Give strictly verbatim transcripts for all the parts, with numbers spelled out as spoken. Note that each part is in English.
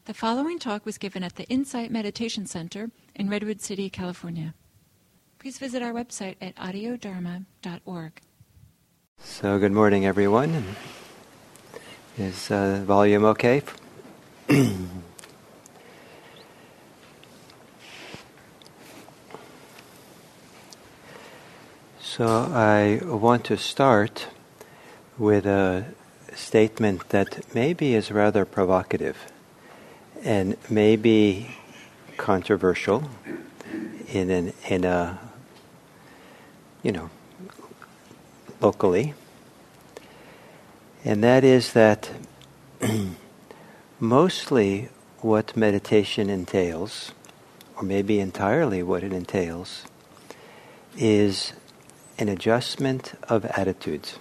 The following talk was given at the Insight Meditation Center in Redwood City, California. Please visit our website at audio dharma dot org. So good morning, everyone. Is uh, the volume okay? So I want to start with a statement that maybe is rather provocative and maybe controversial in an, in a, you know, locally. And that is that mostly what meditation entails, or maybe entirely what it entails, is an adjustment of attitudes.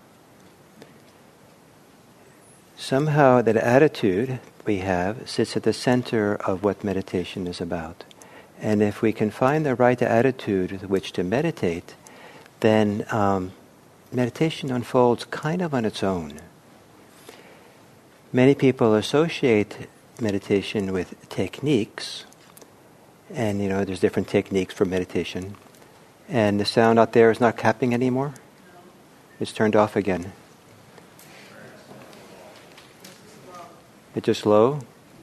Somehow that attitude we have sits at the center of what meditation is about. And if we can find the right attitude with which to meditate, then um, meditation unfolds kind of on its own. Many people associate meditation with techniques, and you know, there's different techniques for meditation. And the sound out there is not capping anymore? It's turned off again. It's just low?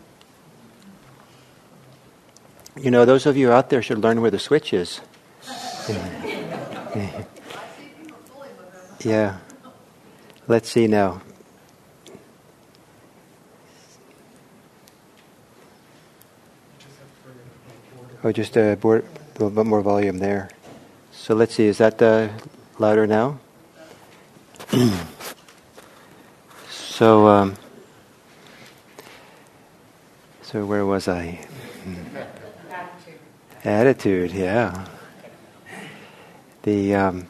You know, those of you out there should learn where the switch is. Yeah. Let's see now. Oh, just a, board, a little bit more volume there. So let's see, is that uh, louder now? so, um, so where was I? Attitude. Attitude, yeah. The um,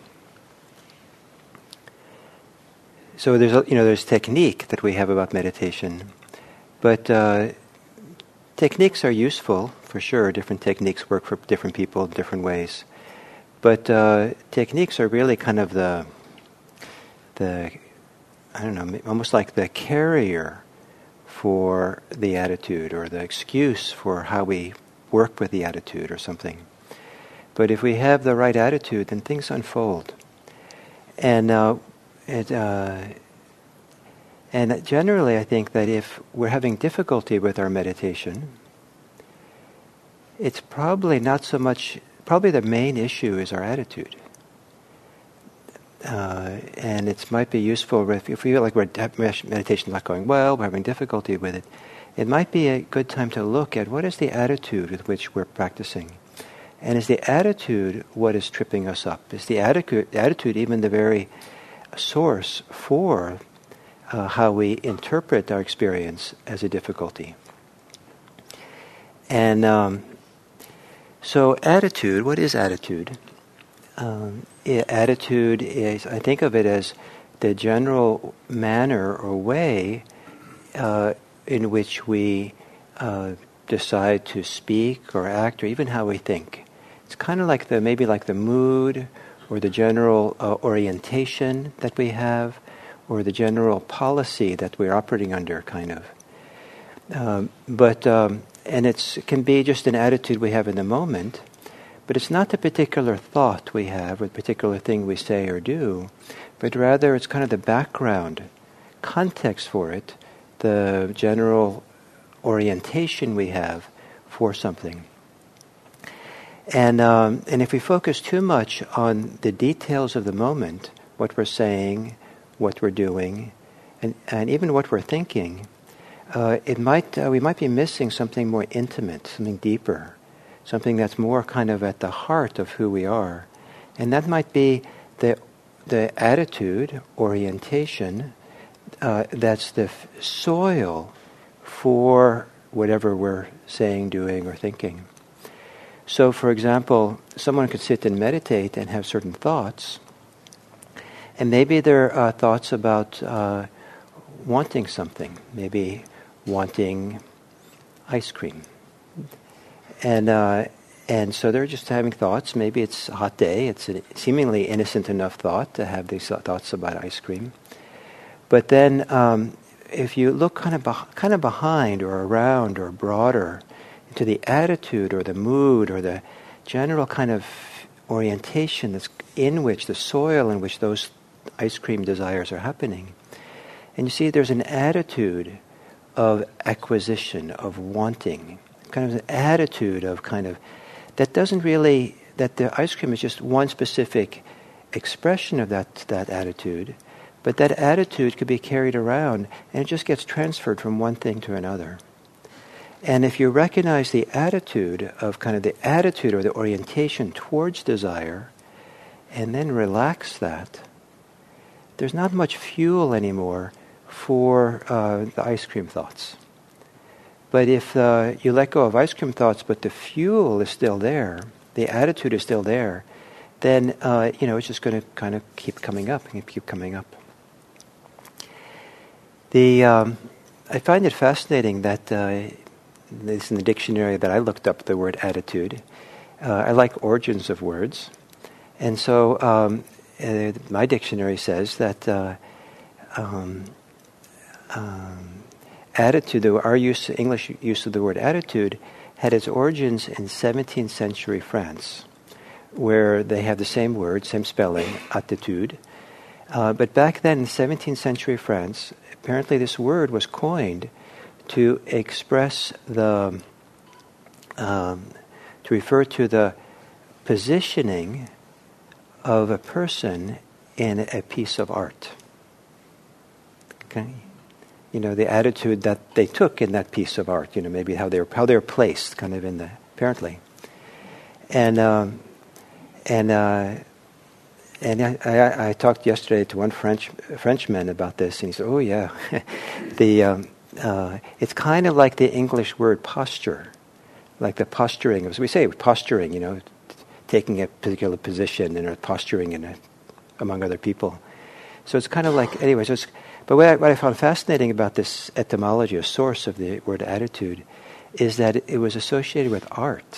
so there's a, you know there's technique that we have about meditation, but uh, techniques are useful for sure. Different techniques work for different people in different ways. But uh, techniques are really kind of the, the, I don't know, almost like the carrier for the attitude or the excuse for how we work with the attitude or something. But if we have the right attitude, then things unfold. And uh, it, uh, and generally I think that if we're having difficulty with our meditation, it's probably not so much... Probably the main issue is our attitude. Uh, and it might be useful if, if we feel like we're meditation's not going well, we're having difficulty with it. It might be a good time to look at what is the attitude with which we're practicing. And is the attitude what is tripping us up? Is the attitude, attitude even the very source for uh, how we interpret our experience as a difficulty? And... Um, So attitude, what is attitude? Um, I- attitude is, I think of it as the general manner or way uh, in which we uh, decide to speak or act or even how we think. It's kind of like the, maybe like the mood or the general uh, orientation that we have or the general policy that we're operating under, kind of. Um, but... Um, And it's, it can be just an attitude we have in the moment, but it's not the particular thought we have or the particular thing we say or do, but rather it's kind of the background, context for it, the general orientation we have for something. And um, and if we focus too much on the details of the moment, what we're saying, what we're doing, and, and even what we're thinking, Uh, it might uh, we might be missing something more intimate, something deeper, something that's more kind of at the heart of who we are, and that might be the the attitude, orientation, uh, that's the f- soil for whatever we're saying, doing, or thinking. So, for example, someone could sit and meditate and have certain thoughts, and maybe they're uh, thoughts about uh, wanting something, maybe wanting ice cream. And uh, and so they're just having thoughts. Maybe it's a hot day. It's a seemingly innocent enough thought to have these thoughts about ice cream. But then um, if you look kind of beh- kind of behind or around or broader into the attitude or the mood or the general kind of orientation that's in which the soil in which those ice cream desires are happening, and you see there's an attitude of acquisition, of wanting, kind of an attitude of kind of that doesn't really, that the ice cream is just one specific expression of that that attitude, but that attitude could be carried around and it just gets transferred from one thing to another. And if you recognize the attitude of kind of the attitude or the orientation towards desire, and then relax that, there's not much fuel anymore for uh, the ice cream thoughts. But if uh, you let go of ice cream thoughts, but the fuel is still there, the attitude is still there, then uh, you know it's just going to kind of keep coming up and keep coming up. The um, I find it fascinating that uh, this in the dictionary that I looked up the word attitude. Uh, I like origins of words, and so um, uh, my dictionary says that uh, um, um, attitude, our use, English use of the word attitude, had its origins in seventeenth century France, where they have the same word, same spelling, attitude. Uh, but back then in seventeenth century France, apparently this word was coined to express the, um, to refer to the positioning of a person in a piece of art. Okay? You know, the attitude that they took in that piece of art, you know, maybe how they were, how they were placed kind of in the, apparently. And, um, and, uh, and I, I, I talked yesterday to one French Frenchman about this, and he said, "Oh yeah, the um, uh, it's kind of like the English word posture, like the posturing. As we say, posturing, you know, t- taking a particular position and posturing in a, among other people. So it's kind of like, anyway. So it's, but what I, what I found fascinating about this etymology, a source of the word attitude, is that it was associated with art,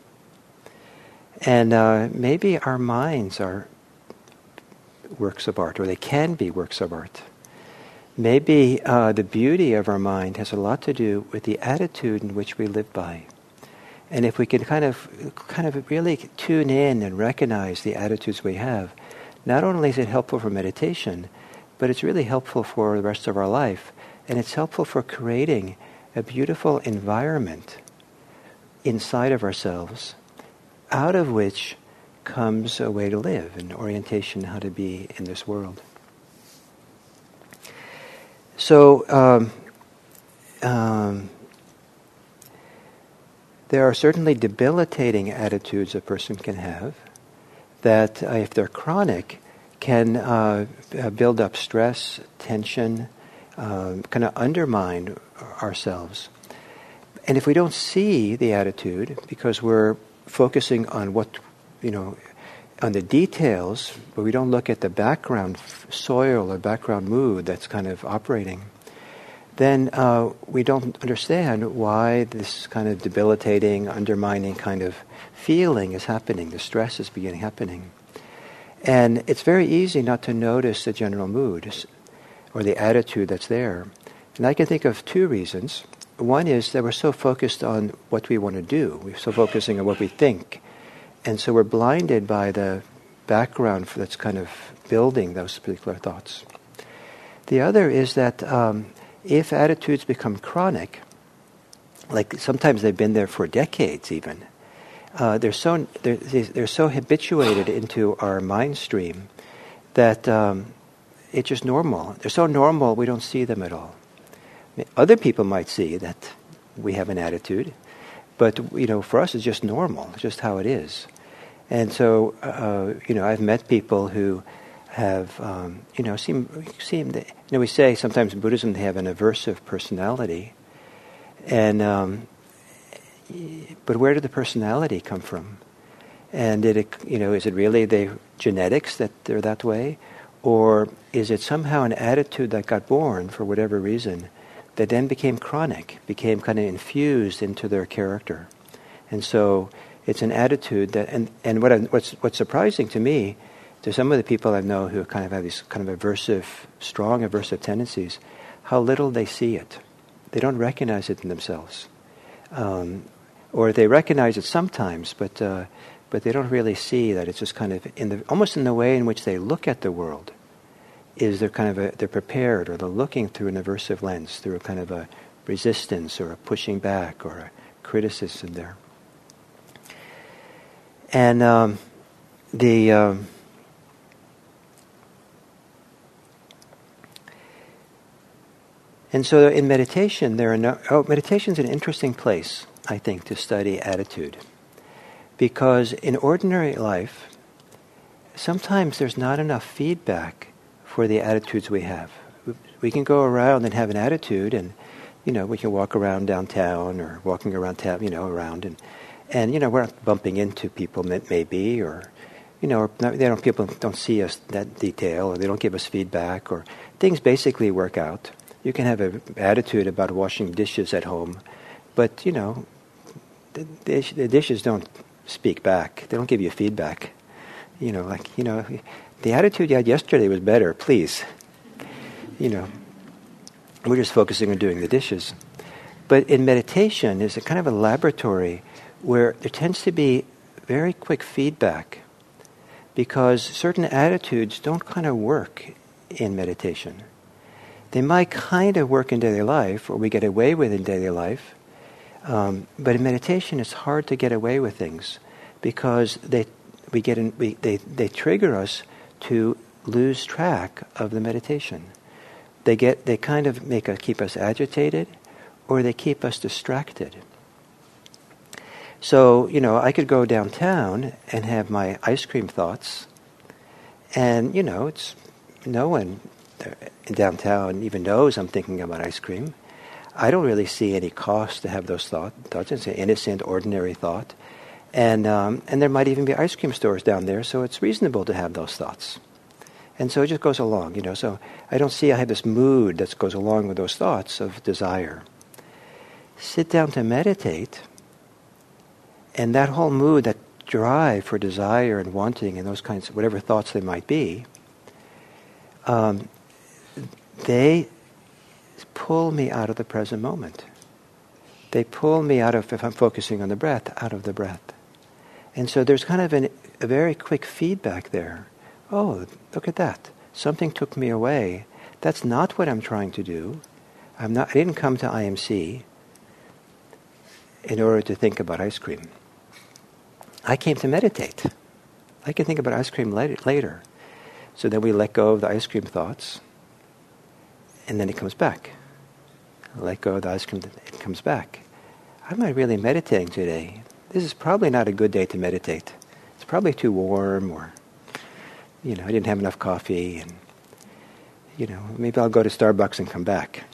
and uh, maybe our minds are works of art, or they can be works of art. Maybe uh, the beauty of our mind has a lot to do with the attitude in which we live by. And if we can kind of kind of really tune in and recognize the attitudes we have, not only is it helpful for meditation, but it's really helpful for the rest of our life. And it's helpful for creating a beautiful environment inside of ourselves, out of which comes a way to live, an orientation how to be in this world. So um, um, there are certainly debilitating attitudes a person can have that, uh, if they're chronic, can uh, build up stress, tension, uh, kind of undermine ourselves. And if we don't see the attitude, because we're focusing on what you know, on the details, but we don't look at the background soil or background mood that's kind of operating, then uh, we don't understand why this kind of debilitating, undermining kind of feeling is happening. The stress is beginning happening. And it's very easy not to notice the general mood or the attitude that's there. And I can think of two reasons. One is that we're so focused on what we want to do. We're so focusing on what we think. And so we're blinded by the background that's kind of building those particular thoughts. The other is that um, if attitudes become chronic, like sometimes they've been there for decades even, uh, they're so they're, they're so habituated into our mind stream that um, it's just normal. They're so normal we don't see them at all. I mean, other people might see that we have an attitude, but you know, for us it's just normal, it's just how it is. And so, uh, you know, I've met people who have, um, you know, seem, seem, you know, we say sometimes in Buddhism they have an aversive personality. And, um, but where did the personality come from? And did it, you know, is it really the genetics that they're that way? Or is it somehow an attitude that got born for whatever reason that then became chronic, became kind of infused into their character? And so it's an attitude that, and, and what I, what's what's surprising to me, to some of the people I know who kind of have these kind of aversive, strong aversive tendencies, how little they see it. They don't recognize it in themselves. Um, or they recognize it sometimes, but uh, but they don't really see that it's just kind of in the almost in the way in which they look at the world. Is they're kind of a, they're prepared, or they're looking through an aversive lens, through a kind of a resistance or a pushing back or a criticism there. And um, the um, and so in meditation, there are no. Oh, meditation's an interesting place, I think, to study attitude, because in ordinary life, sometimes there's not enough feedback for the attitudes we have. We can go around and have an attitude, and you know, we can walk around downtown or walking around town, you know, around, and and you know, we're not bumping into people, maybe, or you know, or not, they don't people don't see us that detail, or they don't give us feedback, or things basically work out. You can have an attitude about washing dishes at home, but you know, the, dish, the dishes don't speak back. They don't give you feedback. You know, like you know, the attitude you had yesterday was better. Please, you know. We're just focusing on doing the dishes. But in meditation, there's a kind of a laboratory where there tends to be very quick feedback, because certain attitudes don't kind of work in meditation. They might kind of work in daily life, or we get away with in daily life, um, but in meditation it's hard to get away with things, because they we get in, we, they, they trigger us to lose track of the meditation. They get they kind of make us keep us agitated, or they keep us distracted. So, you know, I could go downtown and have my ice cream thoughts, and you know, it's no one in downtown even knows I'm thinking about ice cream. I don't really see any cost to have those thought, thoughts. It's an innocent, ordinary thought, and um, and there might even be ice cream stores down there, so it's reasonable to have those thoughts. And so it just goes along, you know. So I don't see I have this mood that goes along with those thoughts of desire. Sit down to meditate, and that whole mood, that drive for desire and wanting and those kinds of whatever thoughts they might be, um, they pull me out of the present moment. They pull me out of, if I'm focusing on the breath, out of the breath. And so there's kind of an, a very quick feedback there. Oh, look at that. Something took me away. That's not what I'm trying to do. I'm not, I didn't come to I M C in order to think about ice cream. I came to meditate. I can think about ice cream later. So then we let go of the ice cream thoughts, and then it comes back. Let go of the ice cream, it comes back. Am I really meditating today? This is probably not a good day to meditate. It's probably too warm, or you know, I didn't have enough coffee, and, you know, maybe I'll go to Starbucks and come back.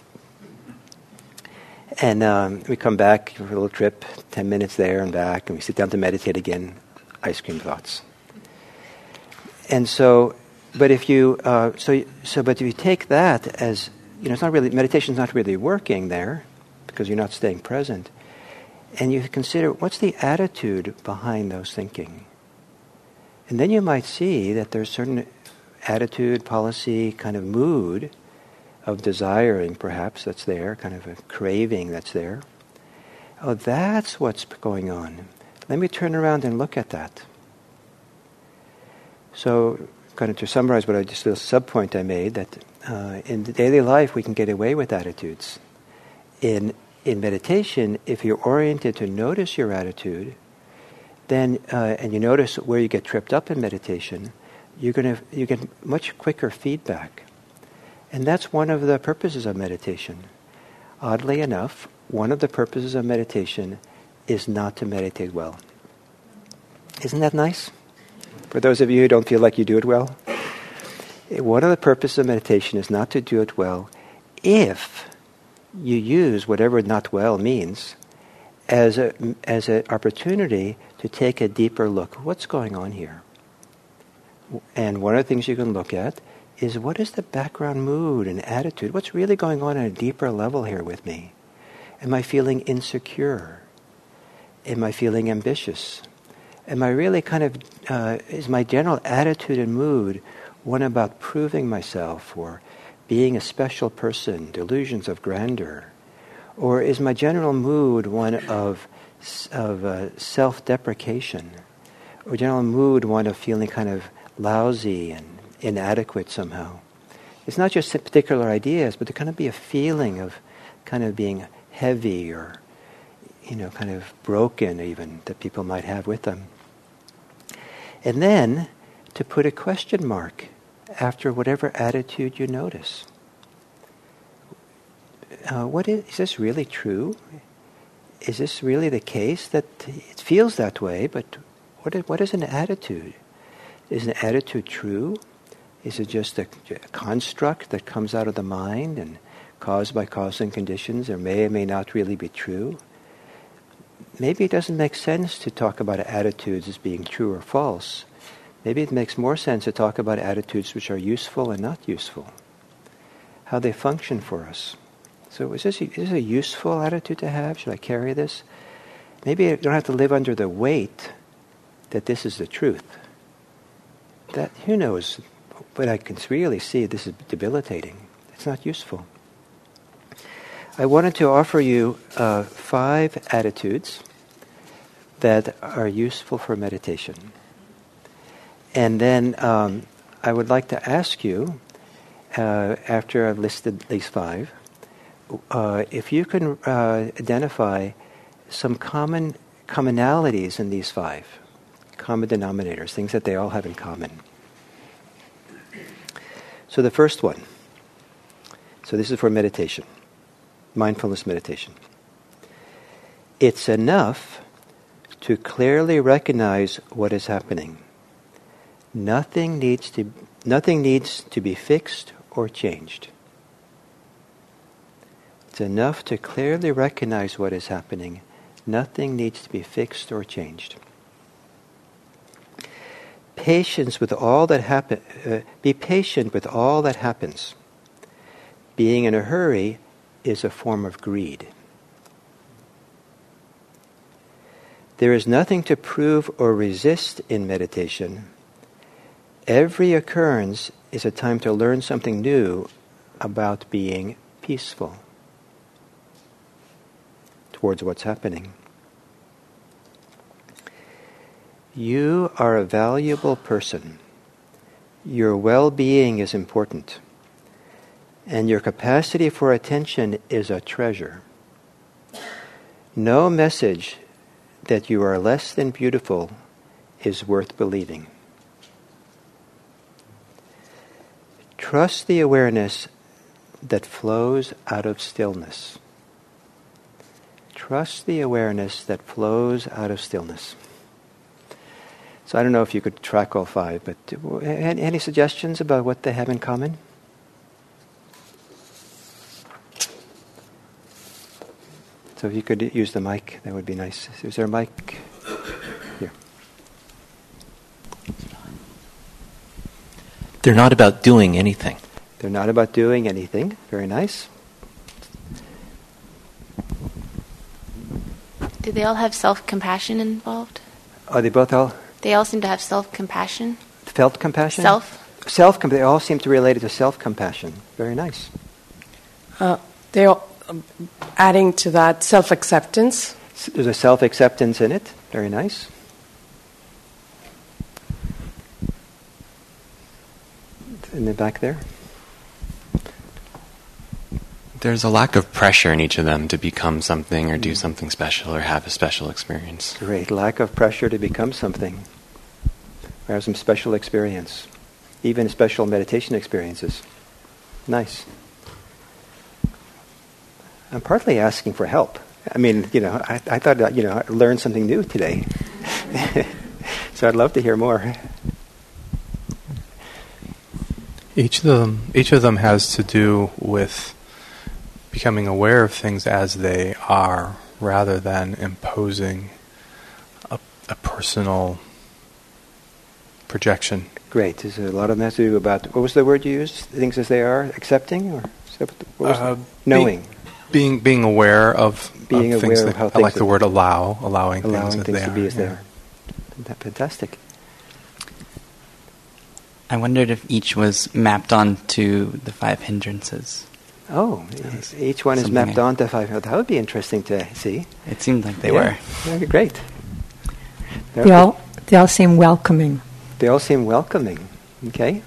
And um, we come back for a little trip, ten minutes there and back, and we sit down to meditate again, ice cream thoughts. And so, but if you, uh, so, so, but if you take that as, you know, it's not really, meditation's not really working there, because you're not staying present, and you consider, what's the attitude behind those thinking? And then you might see that there's certain attitude, policy, kind of mood of desiring, perhaps, that's there, kind of a craving that's there. Oh, that's what's going on. Let me turn around and look at that. So, kind of to summarize what I just, a sub-point I made, that uh, in daily life we can get away with attitudes. In, in meditation, if you're oriented to notice your attitude, then uh, and you notice where you get tripped up in meditation, you're going to you get much quicker feedback, and that's one of the purposes of meditation. Oddly enough, one of the purposes of meditation is not to meditate well. Isn't that nice? For those of you who don't feel like you do it well, one of the purposes of meditation is not to do it well if you use whatever not well means as a as an opportunity to take a deeper look. What's going on here? And one of the things you can look at is, what is the background mood and attitude? What's really going on at a deeper level here with me? Am I feeling insecure? Am I feeling ambitious? Am I really kind of, uh, is my general attitude and mood one about proving myself, or being a special person, delusions of grandeur? Or is my general mood one of, of uh, self-deprecation? Or general mood one of feeling kind of lousy and inadequate somehow? It's not just particular ideas, but there kind of be a feeling of kind of being heavy or, you know, kind of broken even that people might have with them. And then to put a question mark after whatever attitude you notice. Uh, what is, is this really true? Is this really the case that it feels that way, but what is, what is an attitude? Is an attitude true? Is it just a, a construct that comes out of the mind and caused by cause and conditions, or may or may not really be true? Maybe it doesn't make sense to talk about attitudes as being true or false. Maybe it makes more sense to talk about attitudes which are useful and not useful, how they function for us. So is this, is this a useful attitude to have? Should I carry this? Maybe I don't have to live under the weight that this is the truth. That, who knows, but I can really see this is debilitating. It's not useful. I wanted to offer you uh, five attitudes that are useful for meditation. And then um, I would like to ask you, uh, after I've listed these five, uh, if you can uh, identify some common commonalities in these five, common denominators, things that they all have in common. So the first one, so this is for meditation, mindfulness meditation. It's enough to clearly recognize what is happening. Nothing needs to, nothing needs to be fixed or changed. It's enough to clearly recognize what is happening. Nothing needs to be fixed or changed. Patience with all that happen. Uh, be patient with all that happens. Being in a hurry is a form of greed. There is nothing to prove or resist in meditation. Every occurrence is a time to learn something new about being peaceful towards what's happening. You are a valuable person. Your well-being is important. And your capacity for attention is a treasure. No message that you are less than beautiful is worth believing. Trust the awareness that flows out of stillness. Trust the awareness that flows out of stillness. So I don't know if you could track all five, but any suggestions about what they have in common? So if you could use the mic, that would be nice. Is there a mic? Here. They're not about doing anything. They're not about doing anything. Very nice. Do they all have self-compassion involved? Are they both all? They all seem to have self-compassion. Felt compassion? Self? Self. They all seem to relate it to self-compassion. Very nice. Uh, they all, um, adding to that, self-acceptance. There's a self-acceptance in it. Very nice. In the back there. There's a lack of pressure in each of them to become something or do something special or have a special experience. Great. Lack of pressure to become something or have some special experience. Even special meditation experiences. Nice. I'm partly asking for help. I mean, you know, I, I thought, you know, I learned something new today. So I'd love to hear more. Each of them, each of them has to do with becoming aware of things as they are, rather than imposing a, a personal projection. Great. There's a lot of that to do about, what was the word you used? Things as they are? Accepting? Or what was uh, knowing? Being, being being aware of, being of aware things of that, how I things like the word allow, allowing, allowing things, things as to they be are. as they Yeah. are. Fantastic. I wondered if each was mapped onto the five hindrances. Oh, each one is mapped I, onto five. That would be interesting to see. It seemed like they yeah. were. That'd be great. They all, they all seem welcoming. They all seem welcoming. Okay.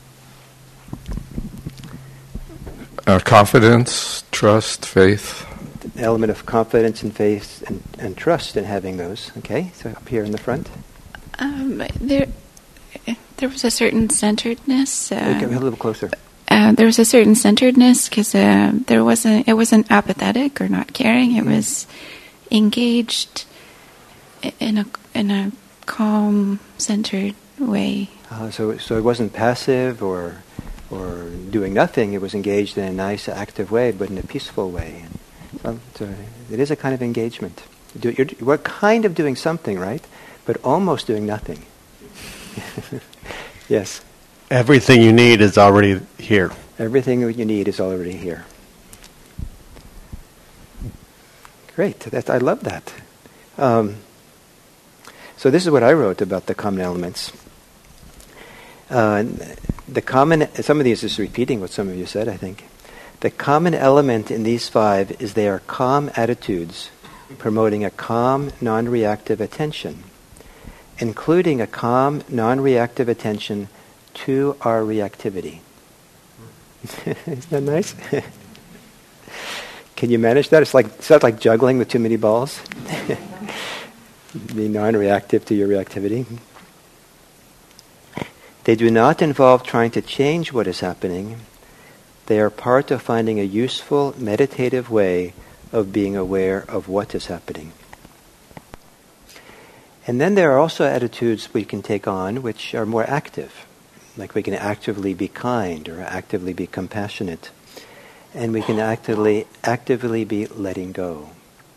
Uh, confidence, trust, faith. The element of confidence and faith and, and trust in having those. Okay, so up here in the front. Um, there, there was a certain centeredness. Uh, Get a little closer. Uh, there was a certain centeredness because uh, there wasn't. It wasn't apathetic or not caring. It mm. was engaged in a in a calm, centered way. Uh, so, so it wasn't passive or or doing nothing. It was engaged in a nice, active way, but in a peaceful way. So, so it is a kind of engagement. Do, you're, we're kind of doing something, right? But almost doing nothing. Yes. Everything you need is already here. Everything you need is already here. Great. That, I love that. Um, so this is what I wrote about the common elements. Uh, the common, some of these is repeating what some of you said, I think. The common element in these five is they are calm attitudes promoting a calm, non-reactive attention, including a calm, non-reactive attention to our reactivity. Isn't that nice? Can you manage that? It's like it's not like juggling with too many balls. Be non-reactive to your reactivity. They do not involve trying to change what is happening. They are part of finding a useful, meditative way of being aware of what is happening. And then there are also attitudes we can take on which are more active. Like we can actively be kind or actively be compassionate. And we can actively, actively be letting go.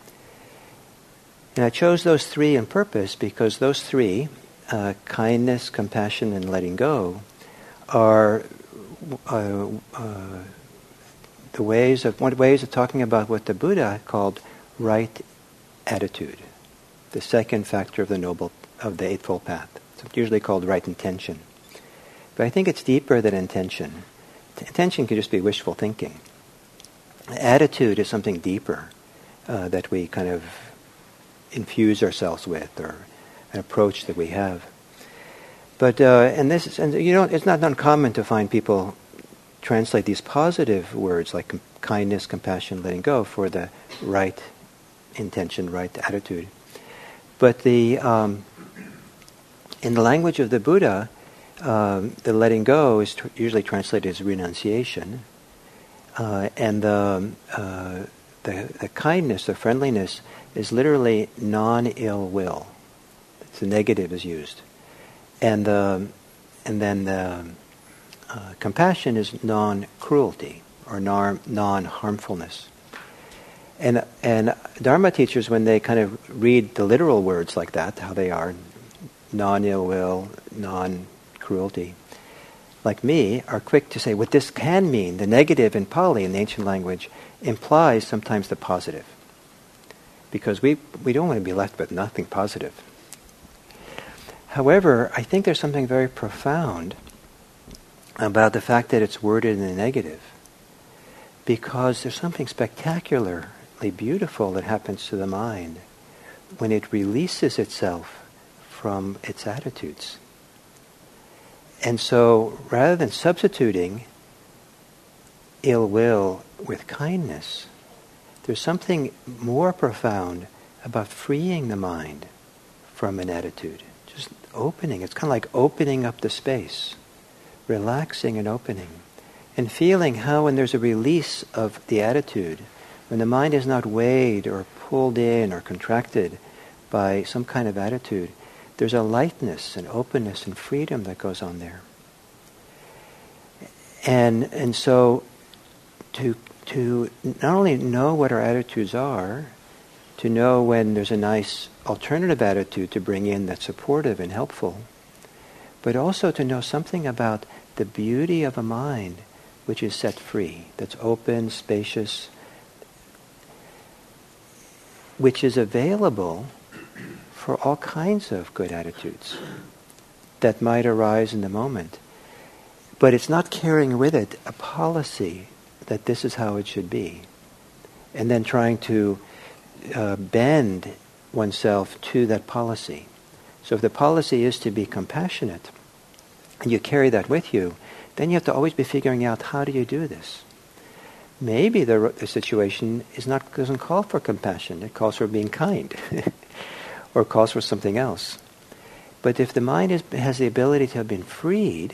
And I chose those three on purpose because those three, uh, kindness, compassion, and letting go, are uh, uh, the ways of one ways of talking about what the Buddha called right attitude, the second factor of the noble of the Eightfold Path. It's usually called right intention. But I think it's deeper than intention. Intention can just be wishful thinking. Attitude is something deeper uh, that we kind of infuse ourselves with, or an approach that we have. But uh, and this is, and you know, it's not uncommon to find people translate these positive words like com- kindness, compassion, letting go for the right intention, right attitude. But the um, in the language of the Buddha, um, the letting go is tr- usually translated as renunciation, uh, and the, uh, the the kindness, the friendliness, is literally non-ill will. It's the negative is used, and the and then the uh, compassion is non-cruelty or non non-harmfulness. And and Dharma teachers, when they kind of read the literal words like that, how they are, non-ill will, non-cruelty, like me, are quick to say what this can mean. The negative in Pali, in the ancient language, implies sometimes the positive. Because we, we don't want to be left with nothing positive. However, I think there's something very profound about the fact that it's worded in the negative. Because there's something spectacularly beautiful that happens to the mind when it releases itself from its attitudes. And so, rather than substituting ill will with kindness, there's something more profound about freeing the mind from an attitude. Just opening. It's kind of like opening up the space, relaxing and opening, and feeling how when there's a release of the attitude, when the mind is not weighed or pulled in or contracted by some kind of attitude, there's a lightness and openness and freedom that goes on there. And and so to to not only know what our attitudes are, to know when there's a nice alternative attitude to bring in that's supportive and helpful, but also to know something about the beauty of a mind which is set free, that's open, spacious, which is available for all kinds of good attitudes that might arise in the moment. but it's not carrying with it a policy that this is how it should be, and then trying to uh, bend oneself to that policy. So if the policy is to be compassionate, and you carry that with you, then you have to always be figuring out, how do you do this? Maybe the, the situation is not doesn't call for compassion. It calls for being kind, or calls for something else. But if the mind is, has the ability to have been freed,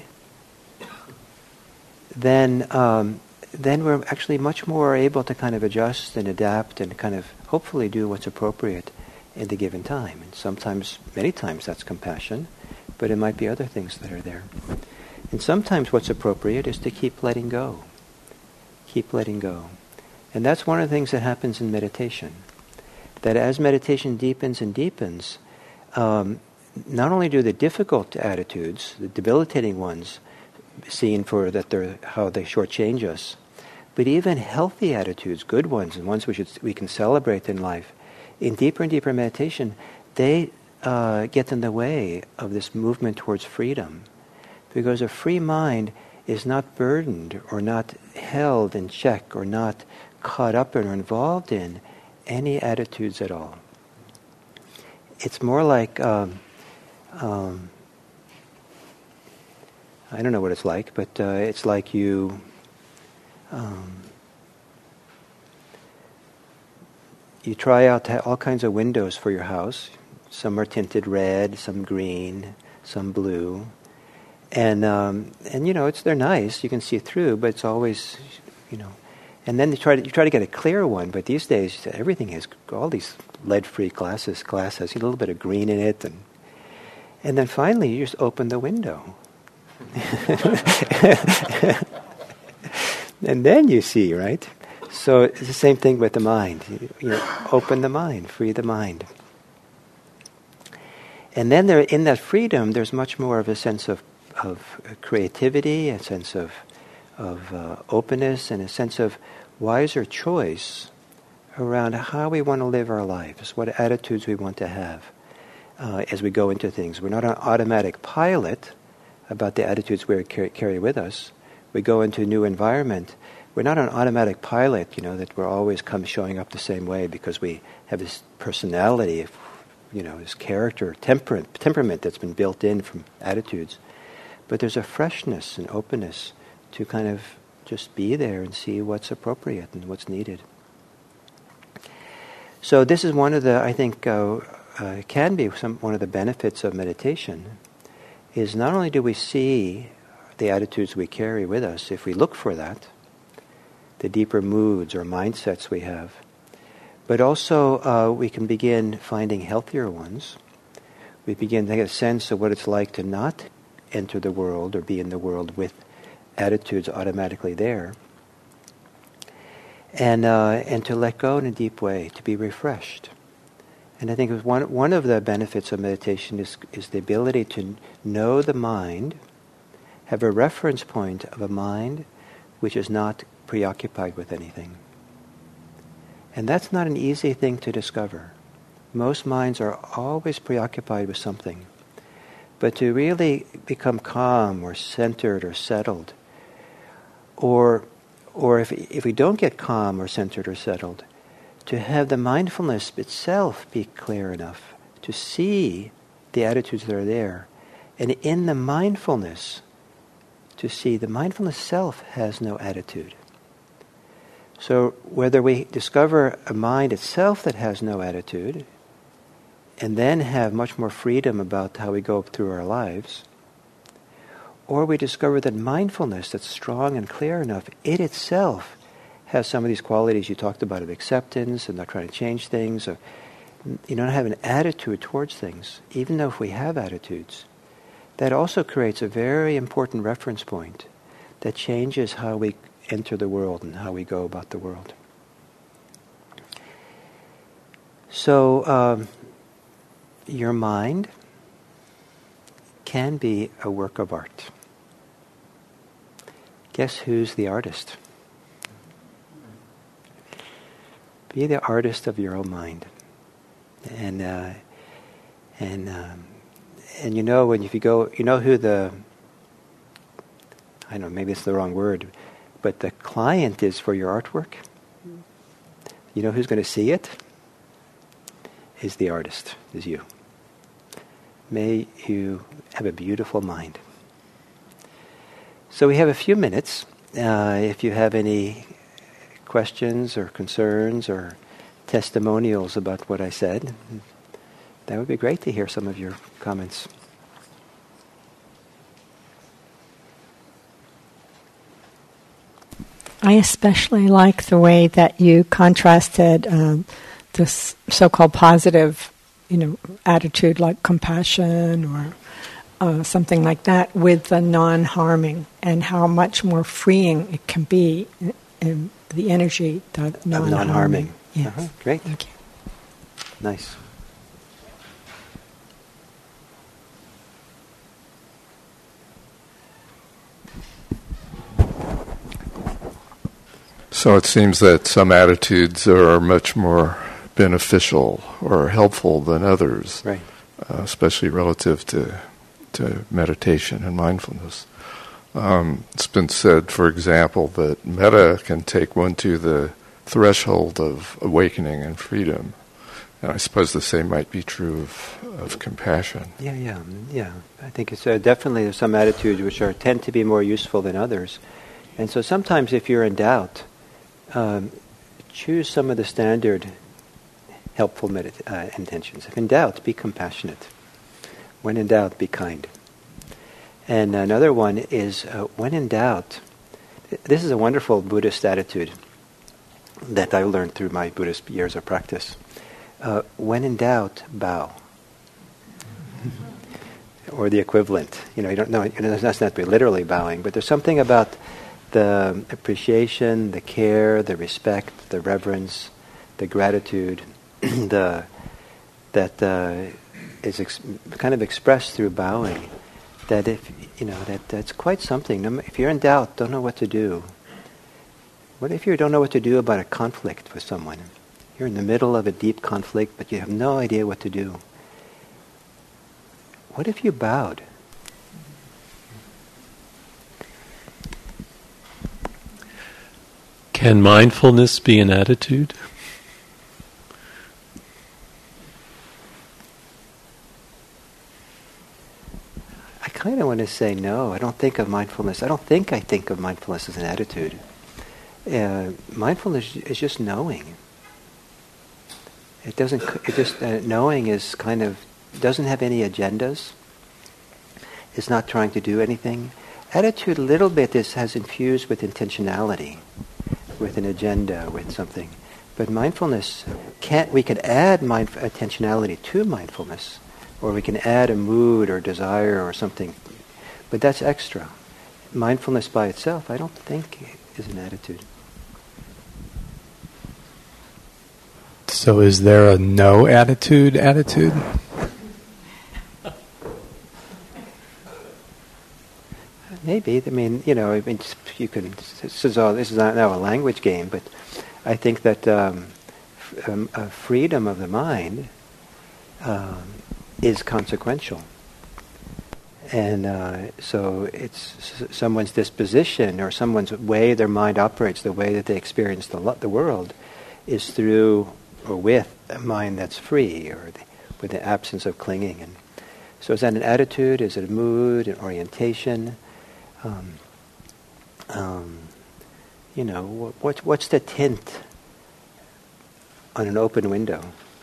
then um, then we're actually much more able to kind of adjust and adapt and kind of hopefully do what's appropriate in the given time. And sometimes, many times, that's compassion, but it might be other things that are there. And sometimes what's appropriate is to keep letting go. Keep letting go. And that's one of the things that happens in meditation. That as meditation deepens and deepens, um, not only do the difficult attitudes, the debilitating ones, seen for that they're how they shortchange us, but even healthy attitudes, good ones, and ones we should we can celebrate in life, in deeper and deeper meditation, they uh, get in the way of this movement towards freedom, because a free mind is not burdened or not held in check or not caught up in or involved in any attitudes at all. It's more like um, um, I don't know what it's like, but uh, it's like you um, you try out all kinds of windows for your house. Some are tinted red, some green, some blue, and um, and you know it's they're nice. You can see through, but it's always, you know. And then you try to you try to get a clear one, but these days everything has all these lead-free glasses. Glass has a little bit of green in it, and and then finally you just open the window. And then you see, right? So it's the same thing with the mind. You, you know, open the mind, free the mind. And then there, in that freedom, there's much more of a sense of, of creativity, a sense of, of uh, openness, and a sense of wiser choice around how we want to live our lives, what attitudes we want to have uh, as we go into things. We're not an automatic pilot about the attitudes we carry, carry with us. We go into a new environment. We're not an automatic pilot, you know, that we're always come showing up the same way because we have this personality, you know, this character, temperament, temperament that's been built in from attitudes. But there's a freshness and openness to kind of just be there and see what's appropriate and what's needed. So this is one of the, I think, uh, uh, can be some one of the benefits of meditation, is not only do we see the attitudes we carry with us, if we look for that, the deeper moods or mindsets we have, but also uh, we can begin finding healthier ones. We begin to get a sense of what it's like to not enter the world or be in the world with attitudes automatically there, and uh, and to let go in a deep way, to be refreshed. And I think it was one one of the benefits of meditation is is the ability to know the mind, have a reference point of a mind which is not preoccupied with anything. And that's not an easy thing to discover. Most minds are always preoccupied with something. But to really become calm or centered or settled, or or if if we don't get calm or centered or settled, to have the mindfulness itself be clear enough to see the attitudes that are there, and in the mindfulness to see the mindfulness self has no attitude. So whether we discover a mind itself that has no attitude, and then have much more freedom about how we go through our lives, or we discover that mindfulness that's strong and clear enough, it itself has some of these qualities you talked about of acceptance and not trying to change things, or you don't have an attitude towards things, even though if we have attitudes, that also creates a very important reference point that changes how we enter the world and how we go about the world. So um, your mind can be a work of art. Guess who's the artist? Be the artist of your own mind, and uh, and um, and you know when if you go, you know who the I don't know, maybe it's the wrong word, but the client is for your artwork. You know who's going to see it? Is the artist, is you. May you have a beautiful mind. So we have a few minutes. Uh, if you have any questions or concerns or testimonials about what I said, that would be great to hear some of your comments. I especially like the way that you contrasted um, this so-called positive, you know, attitude like compassion or uh, something like that with the non-harming, and how much more freeing it can be in, in the energy that non-harming. Of non-harming. Yes. Uh-huh. Great. Thank you. Nice. So it seems that some attitudes are much more beneficial or helpful than others, right? Uh, especially relative to to meditation and mindfulness. Um, it's been said, for example, that metta can take one to the threshold of awakening and freedom, and I suppose the same might be true of, of compassion. Yeah, yeah, yeah. I think it's uh, definitely there's some attitudes which are tend to be more useful than others, and so sometimes if you're in doubt, um, choose some of the standard helpful medit- uh, intentions. If in doubt, be compassionate. When in doubt, be kind. And another one is, uh, when in doubt, this is a wonderful Buddhist attitude that I learned through my Buddhist years of practice. Uh, when in doubt, bow. Or the equivalent. You know, you don't know, it doesn't have to be literally bowing, but there's something about the appreciation, the care, the respect, the reverence, the gratitude, the that uh, is ex- kind of expressed through bowing. That if you know that that's quite something. If you're in doubt, don't know what to do. What if you don't know what to do about a conflict with someone? You're in the middle of a deep conflict, but you have no idea what to do. What if you bowed? Can mindfulness be an attitude? I kind of want to say no. I don't think of mindfulness. I don't think I think of mindfulness as an attitude. Uh, mindfulness is just knowing. It doesn't. It just uh, knowing is kind of doesn't have any agendas. It's not trying to do anything. Attitude, a little bit, is has infused with intentionality, with an agenda, with something. But mindfulness can't. We could add mind intentionality to mindfulness, or we can add a mood or desire or something. But that's extra. Mindfulness by itself, I don't think, is an attitude. So is there a no attitude attitude? Maybe. I mean, you know, I mean, you can. This is all. This is not now a language game, but I think that um, f- um, a freedom of the mind um, is consequential, and uh, so it's s- someone's disposition or someone's way their mind operates, the way that they experience the lo- the world, is through or with a mind that's free, or the, with the absence of clinging. And so, is that an attitude? Is it a mood, an orientation? Um, um, you know, what, what, what's the tint on an open window?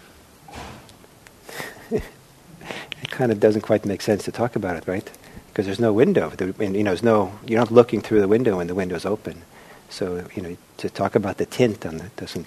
It kind of doesn't quite make sense to talk about it, right? Because there's no window. The, and, you know, there's no. You're not looking through the window when the window's open. So, you know, to talk about the tint on it doesn't.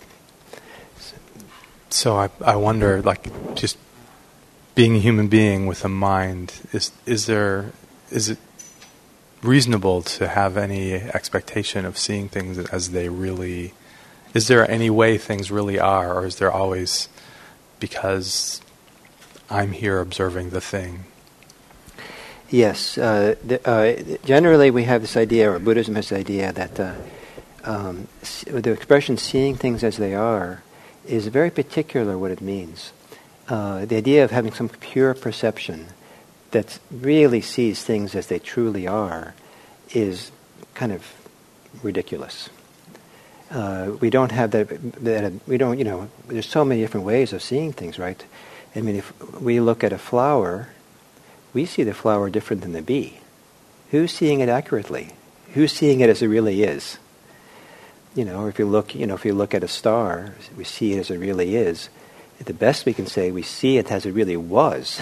So I I wonder, like, just being a human being with a mind, is is there is it reasonable to have any expectation of seeing things as they really? Is there any way things really are, or is there always because I'm here observing the thing? Yes. Uh, the, uh, generally, we have this idea, or Buddhism has this idea, that uh, um, the expression "seeing things as they are" is very particular what it means. Uh, the idea of having some pure perception that really sees things as they truly are is kind of ridiculous. Uh, we don't have that, that. We don't. You know, there's so many different ways of seeing things, right? I mean, if we look at a flower, we see the flower different than the bee. Who's seeing it accurately? Who's seeing it as it really is? You know, or if you look, you know, if you look at a star, we see it as it really is. At the best we can say, we see it as it really was.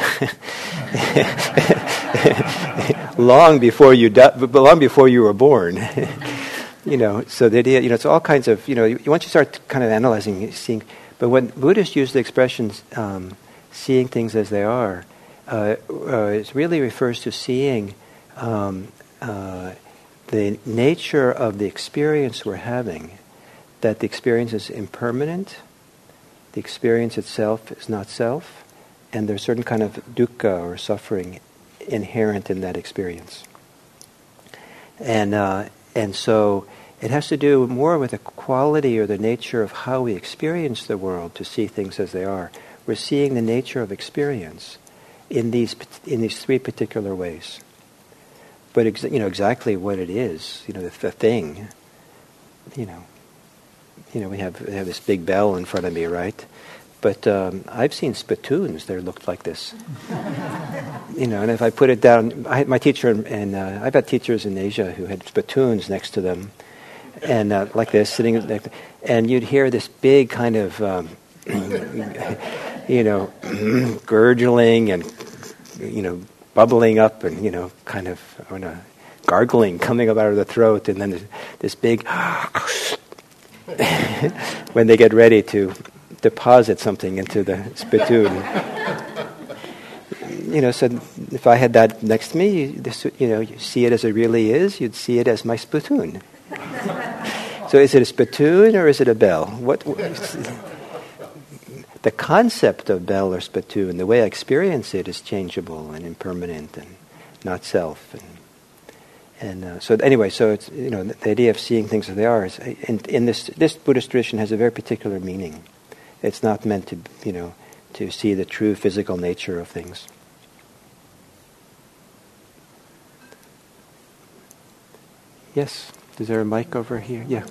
long before you, di- long before you were born. You know, so the idea, you know, it's all kinds of, you know, you, once you start kind of analyzing, seeing, but when Buddhists use the expressions, um, seeing things as they are, uh, uh, it really refers to seeing um, uh, the nature of the experience we're having, that the experience is impermanent, the experience itself is not self, and there's certain kind of dukkha or suffering inherent in that experience. And uh, and so it has to do more with the quality or the nature of how we experience the world to see things as they are. We're seeing the nature of experience in these in these three particular ways. But ex- you know exactly what it is, you know, the, the thing. You know, you know, we have we have this big bell in front of me, right? But um, I've seen spittoons that looked like this. You know, and if I put it down, I had my teacher, and uh, I've had teachers in Asia who had spittoons next to them, and uh, like this, sitting, and you'd hear this big kind of, um, you know, gurgling and, you know, bubbling up, and you know, kind of, I don't know, gargling coming up out of the throat, and then this, this big when they get ready to deposit something into the spittoon. You know, so if I had that next to me, you, this, you know, you see it as it really is, you'd see it as my spittoon. So is it a spittoon or is it a bell? What, what the concept of bell or spittoon, the way I experience it, is changeable and impermanent and not self. And, and uh, so anyway, so it's, you know, the, the idea of seeing things as they are is, in, in this this Buddhist tradition has a very particular meaning. It's not meant to, you know, to see the true physical nature of things. Yes. Is there a mic over here? Yeah.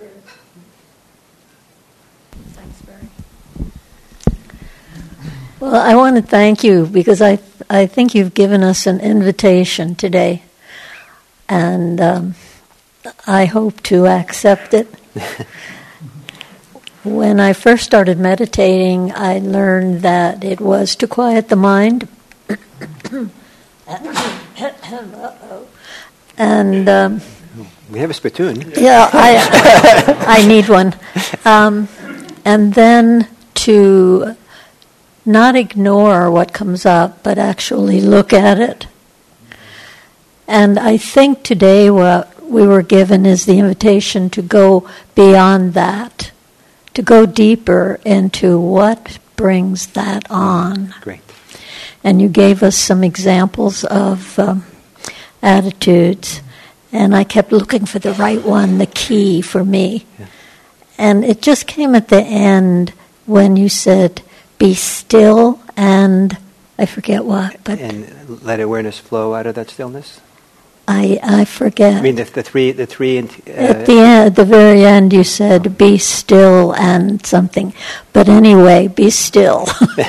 Thanks, Barry. Well, I want to thank you because I I think you've given us an invitation today, and um, I hope to accept it. When I first started meditating, I learned that it was to quiet the mind. Uh-oh. And um, we have a spittoon. Yeah, I I need one. Um, and then to not ignore what comes up, but actually look at it. And I think today what we were given is the invitation to go beyond that, to go deeper into what brings that on. Great. And you gave us some examples of um, attitudes, and I kept looking for the right one, the key for me. Yeah. And it just came at the end when you said, be still and, I forget what. But and let awareness flow out of that stillness? I I forget. I mean, the, the three, the three. Uh, at the end, at the very end, you said, "Be still" and something. But anyway, be still.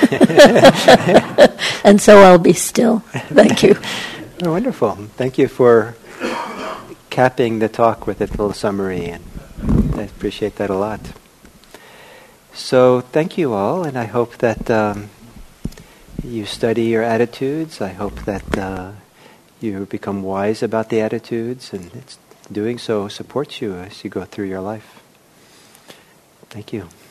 And so I'll be still. Thank you. Oh, wonderful. Thank you for capping the talk with a little summary, and I appreciate that a lot. So, thank you all, and I hope that um, you study your attitudes. I hope that. Uh, You become wise about the attitudes, and it's doing so supports you as you go through your life. Thank you.